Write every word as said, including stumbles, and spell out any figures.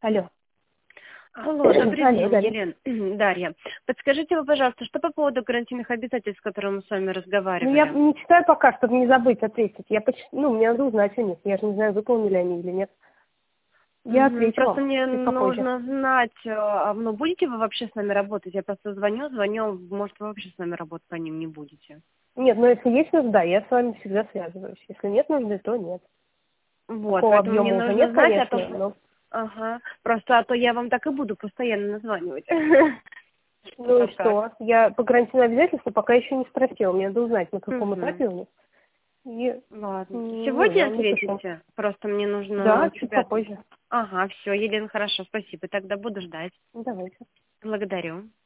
Алло. Алло, добрый Алло, день, Дарья. Елена. Дарья. Подскажите вы, пожалуйста, что по поводу гарантийных обязательств, с которыми мы с вами Ну, я разговаривали? не читаю пока, чтобы не забыть ответить. Я поч... Ну, мне надо узнать, что нет. Я же не знаю, выполнили они или нет. Я Мгм. отвечу Просто вам мне чуть попозже. нужно знать, э, а, ну, будете вы вообще с нами работать? Я просто звоню, звоню, может, вы вообще с нами работать по ним не будете. Нет, но если есть нужда, я с вами всегда связываюсь. Если нет нужды, то нет. Вот, Такого поэтому мне объема уже нужно нет, знать о том, конечно, что... но... Ага, просто а то я вам так и буду постоянно названивать. Ну и Вот так. что? Я по гарантийному обязательству пока еще не спросила. Мне надо узнать, на каком Мгм. этапе у них. И, Ладно. м, ну, я Сегодня вам напишу. ответите? Просто мне нужно Да, у чуть тебя... попозже. Ага, все, Елена, хорошо, спасибо. Тогда буду ждать. Давайте. Благодарю.